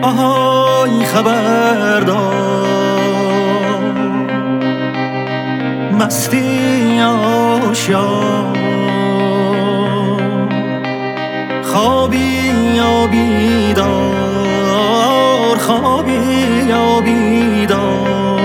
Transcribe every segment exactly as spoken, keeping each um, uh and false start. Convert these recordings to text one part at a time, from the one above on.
وای خبردار مستی آشیار خوابی یا بیدار خوابی یا بیدار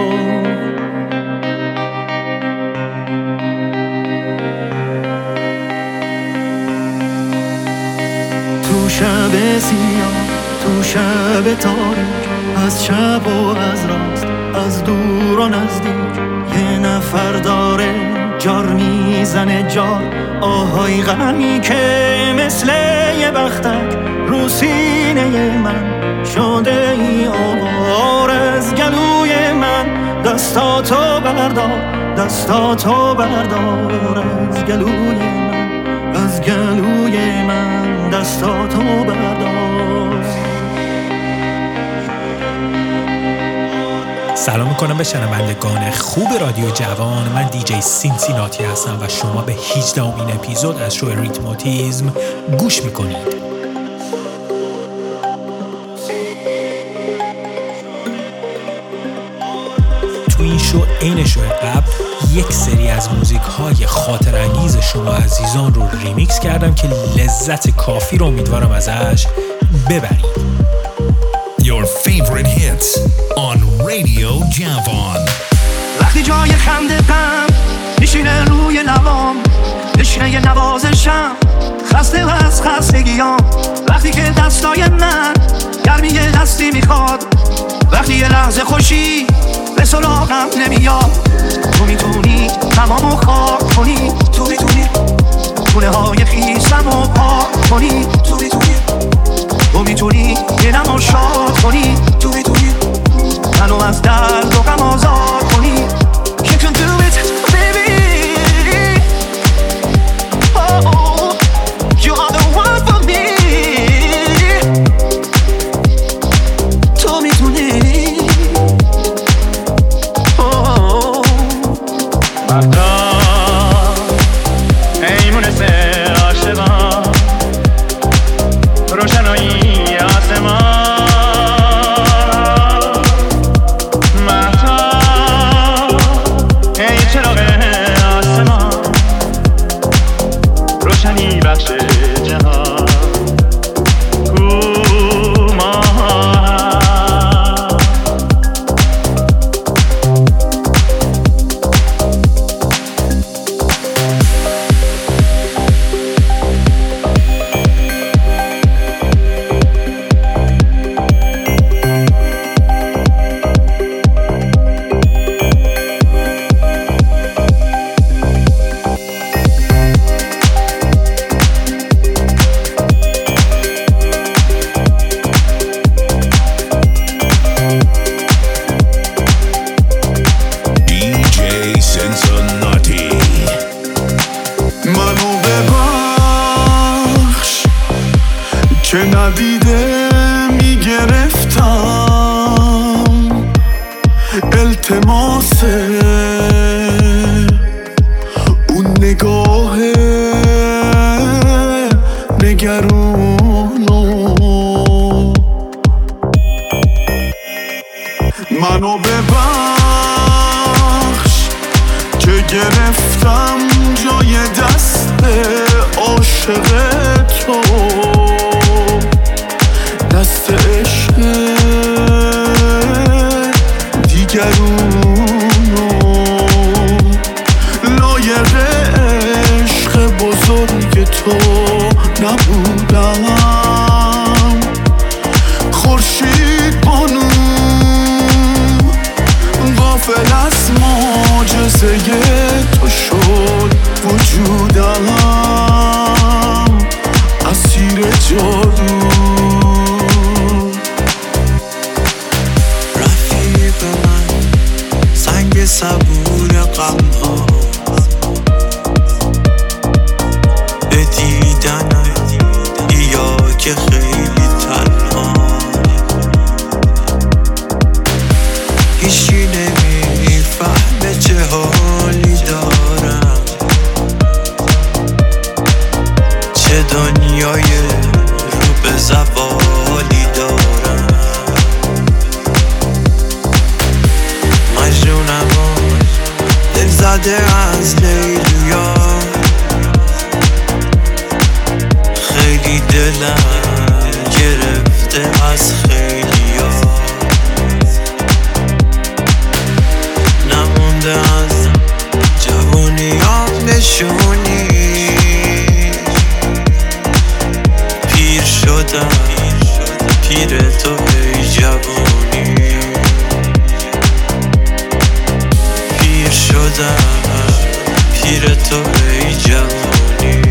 تو شب سیاه تو شب تاریک از چپ و از راست از دور و نزدیک یه نفر داره جار میزنه جار آهای غمی که مثل یه بختک رو سینه من شده ای آوار از گلوی من دستاتو بردار دستاتو بردار از گلوی من از گلوی من دستاتو بردار. سلام میکنم به شنوندگان خوب رادیو جوان. من دیجی سینسیناتی هستم و شما به هجدهمین اپیزود از شو ریتماتیزم گوش میکنید. تو این شو عین شو قبل یک سری از موزیک های خاطر انگیز شما عزیزان رو ریمیکس کردم که لذت کافی رو امیدوارم ازش ببرید. Your favorite hits on Radio Javan. وقتی جای خنده غم میشینه روی لبام بشینه یه نوازشم خسته و از خستگیام وقتی که دستای من گرمی یه دستی میخواد وقتی یه لحظه خوشی به سراغم نمیاد تو میتونی تمامو خاک کنی تو میتونی خونه های خیسم رو پاک کنی تو میتونی تو میتونی یه نمو شاد کنی تو میتونی منو از درد و غم آزاد کنی You can do it baby Oh you are the one for me تو میتونی Oh وقتا ایمونه سه عاشقان روشنایی دیدنت نمونده از لیلویا، خیلی دلم گرفته از خیلیا، نمونده از جوونیات نشونی، پیر شدم پیر تو ای جوونی، پیر شدم پیر تو ای جوونی.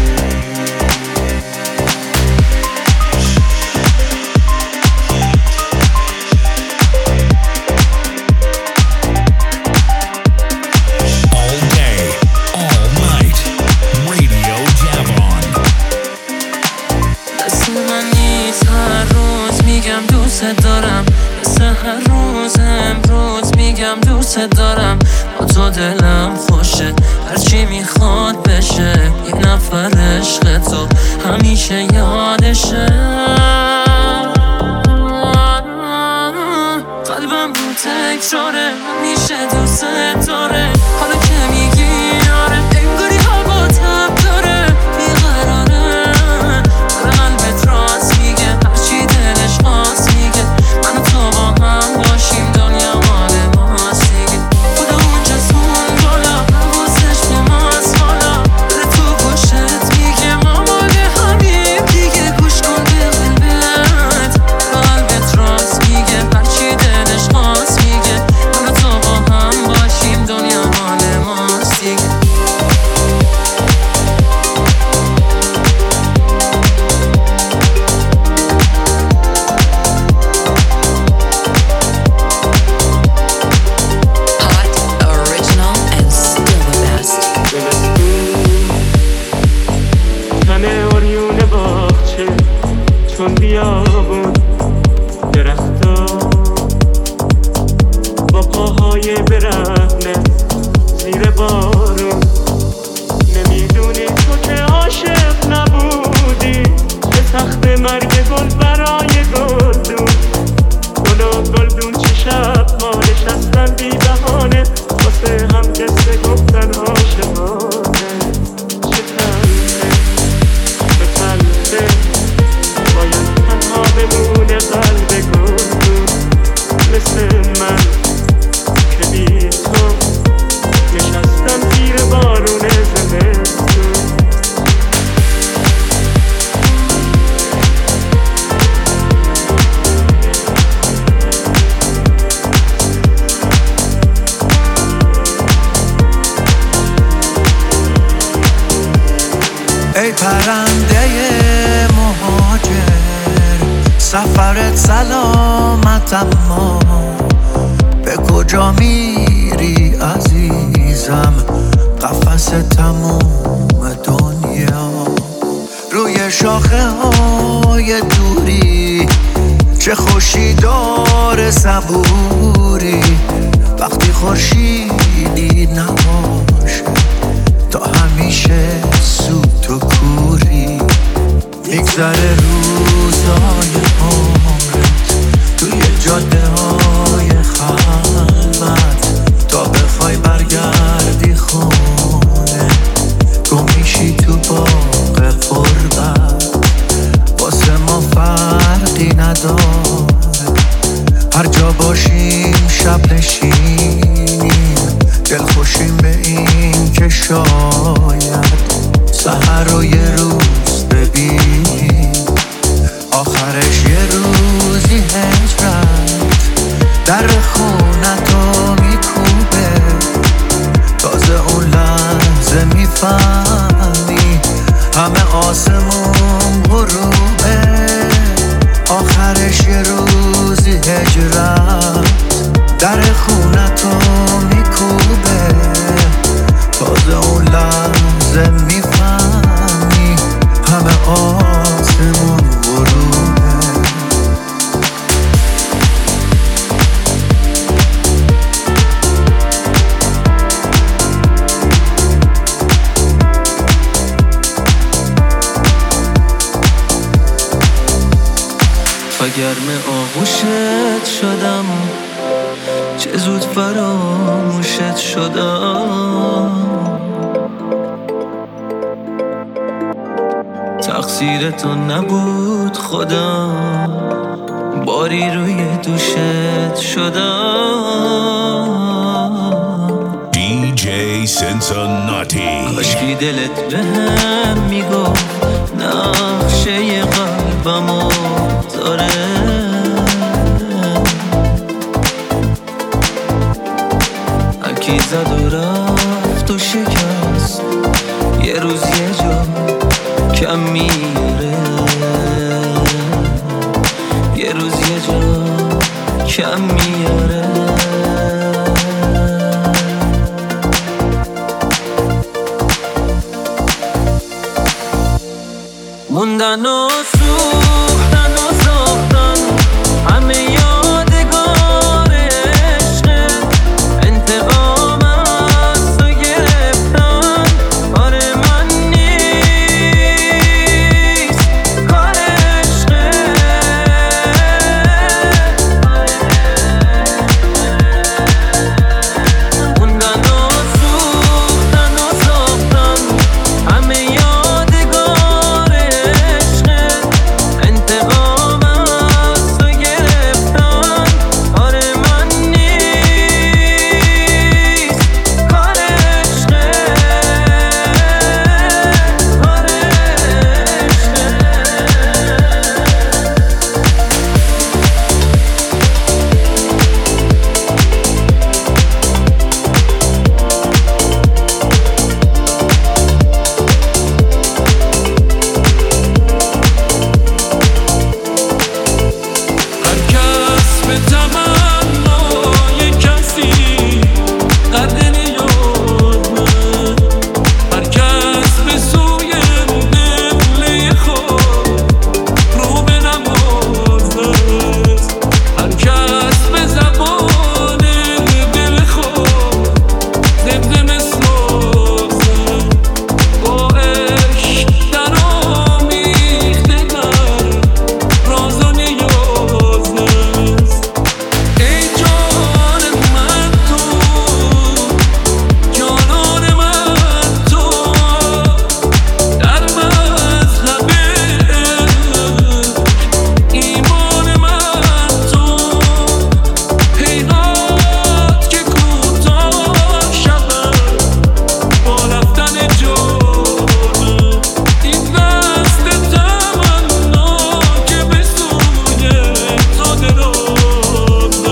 دارم مثل هر روز امروز میگم دوست دارم، با تو دلم خوشه هرچی میخواد بشه، یه نفر عشق تو همیشه یادشه، قلبم رو تکراره همیشه دوست داره، حالا که میگی آره انگاری هوا تب داره، بیقراره داره قلبت راست میگه هرچی دلش خواست میگه، من و تو با هم باشیم دنیا مال ماست دیگه، خدا اونجاست اون بالا حواسش به ماست حالا، داره تو گوشت میگه ما مال همیم دیگه، گوش کن به قلبت قلبت راست میگه هرچی دلش خواست میگه، من و تو با هم باشیم دنیا مال ماست دیگه. چون بیابون درختا با پاهای برهنه زیر بارون، نمیدونی تو که عاشق نبودی، چه سخت مرگ گل برای گلدون، گل و گلدون چه شب ما نشستن بی بهانه، واسه هم قصه گفتن عاشقانه، چه تلخه چه تلخه باید تنها بمونه قلب گلدون، مثل من که بی تو نشستم زیر بارون زمستون. ای پرنده مهاجر سفرت سلامت، اما به کجا میری عزیزم، قفس تموم دنیا، روی شاخه های دوری چه خوشی داره صبوری، وقتی خورشیدی نباشه تا همیشه سوت و کوری، میگذره روزای عمرت توی جاده های خلوت، تا بخوای برگردی خونه گم میشی تو باغ قربت، واسه ما فرقی نداره هر جا باشیم شب نشینیم، دل خوشیم به این که شاید سحر رو یه روز ببینیم، آخرش یه روزی هجرت در خونتو میکوبه، تازه اون لحظه میفهمی همه آسمون غروبه، آخرش یه روزی هجرت در خونتو میکوبه، تازه اون لحظه میفهمی همه آسمون غروبه. گرم آغوشت شدم، چه زود فراموشت شدم، تقصیر تو نبود خودم، باری روی دوشت شدم. دی جی سنسوناتی کاشکی دلت به هم میگفت نقشه قلبمو داره، هرکی زد و رفت و شکست، یه روز یه جا کم میاره، یه روز یه جا کم میاره. موندن و سوختن و ساختن همه یادگار عشقت، انتقام از تو گرفتن کار من نیست، کار عشقت. موندن و سوختن و ساختن همه یادگار عشقت، انتقام از تو گرفتن کار من نیست، کار عشقت، کار هر کس به تمنای کسی قدر نیازه، هر کس به سوی قبله خود رو به نمازه، هر کس به زبان دل خود زمزمه سازه، با عشق در آمیختگان راز و نیازه. ای جان من تو، جانان من تو، در مذهب عشق ایمان من تو، پیرات که کوتاه شود با رفتن جانم، این دست تمنا که به سوی تو درازه.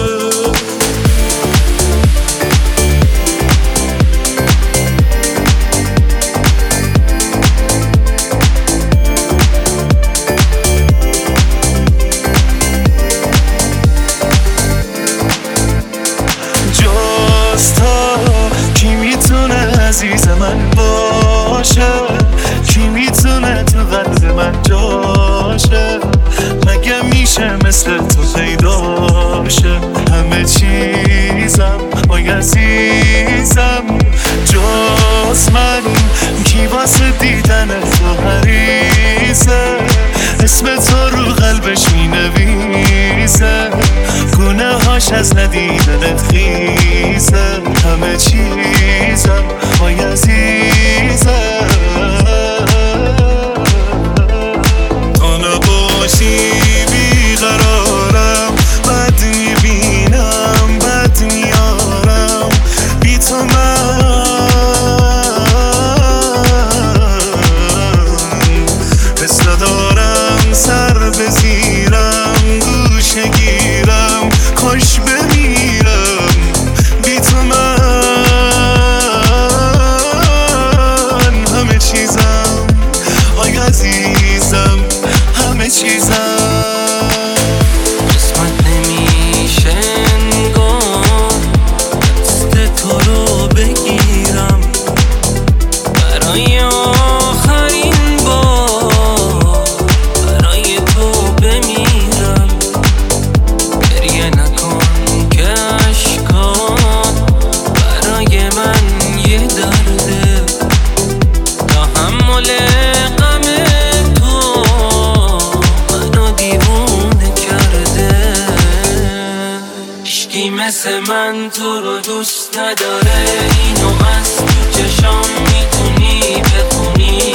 جز تو کی میتونه عزیز من باشه، کی میتونه تو قلب من جاشه، مگه میشه مثل تو پیدا شه، همه چیزم وای عزیزم، جز من کی واسه دیدن تو حریصه، اسم تو رو قلبش مینویسه، گونه هاش از ندیدنت خیزه، همه چیزم وای عزیزم. تو نباشی بیقرارم، بد میبینم بد میارم، بی تو من حس ندارم، سر بزیرم گوشه گیرم، کاش بمیرم بی تو من. من تو رو دوست نداره، اینو از تو چشام میتونی بخونی.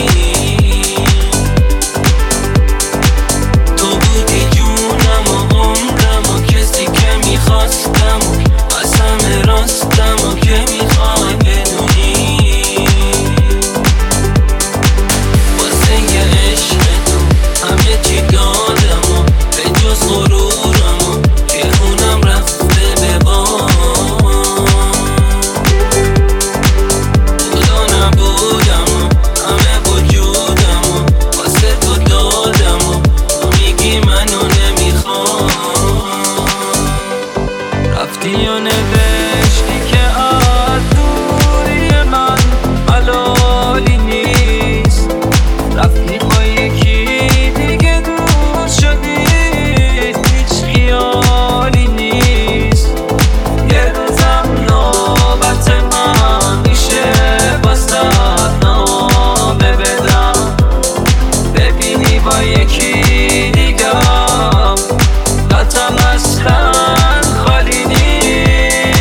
تو بودی جونم و عمرم و کسی که میخواستم و از همه راستم و که میخوای بدونی. واسه یه عشق تو همه چی دادم و به جز غرورم و که اونم رفته به بام. خدا نبودم و همه وجودم و واسه تو دادم و تو میگی منو نمیخوام. رفتی و نوشتی که از دوری من ملالی نیست، رفتی با یکی دیگه دوست شدی، هیچ خیالی نیست. یه روزم نوبت من میشه واسه نامه بدم، ببینی با یکی دیگم قطعم اصلا خالی نیست،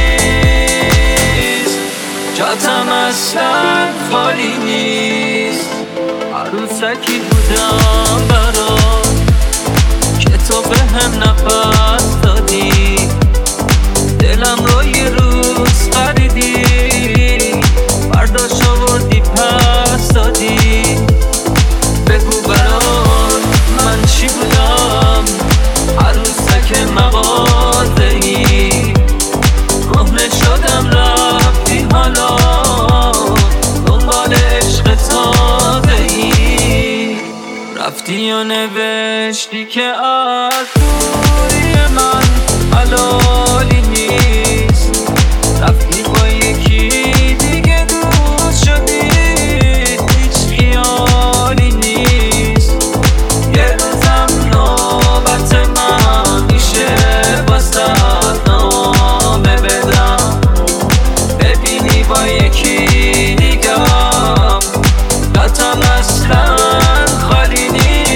جاتم اصلا خالی نیست. عروسکی بودم برات که تو به هم نفس دادی، دلم رو یه روز خریدی، برداشت آوردی پس دادی. بگو برات من چی بودم، عروسک مغازه‌ای، کهنه شدم رفتی حالا دنبال عشق تازه‌ای. رفتی و نوشتی که از دوری من ملالی نیست، رفتی با یکی دیگه دوست شدی، هیچ خیالی نیست. یه روزم نوبت من میشه واسه نامه بدم، ببینی با یکی دیگم قطعم اصلا خالی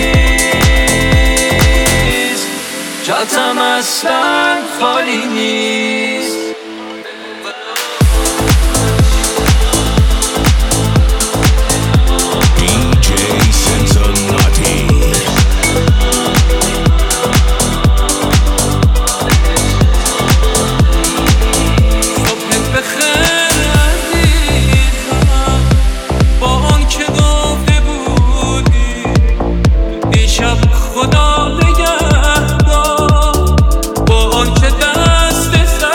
نیست، جاتم اصلا خالی نیست. دی جی Cincinnati. صبحت بخیر عزیزم، با آن که گفته بودی دیشب خدا نگهدار، با آن که دست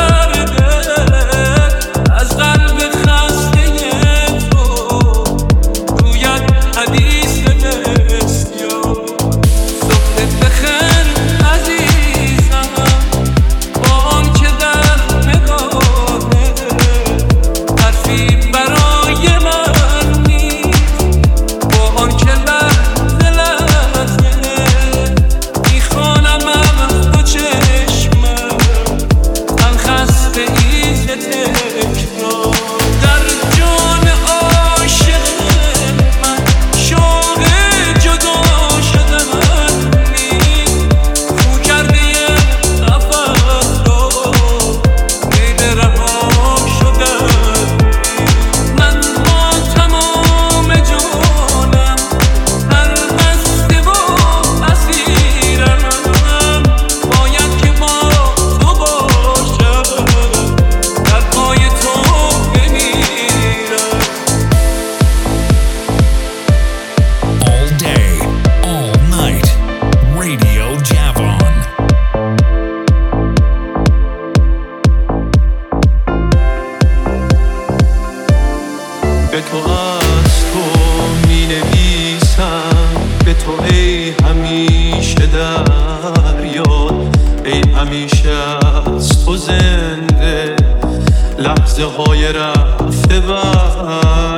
سردت از قلب خسته تو رویت حدیث بسیار. صبحت بخیر عزیزم، با آن که در نگاهت حرفی برای من نیست، با آن که لحظه لحظه میخوانمم تو چشمم، من خسته ایز تکرار. در جان عاشق من شوق جدا شدن نیست، خو کرده یه نفس رو بین رها شدن. من با تمام جانم هر بسته و اسیرم، باید که با تو باشم، در پای تو بمیرم. All day, all night. Radio Javon. به تو از تو می نویسم، به تو ای همیشه در یاد، ای همیشه از تو زنده لحظه های رفته بعد.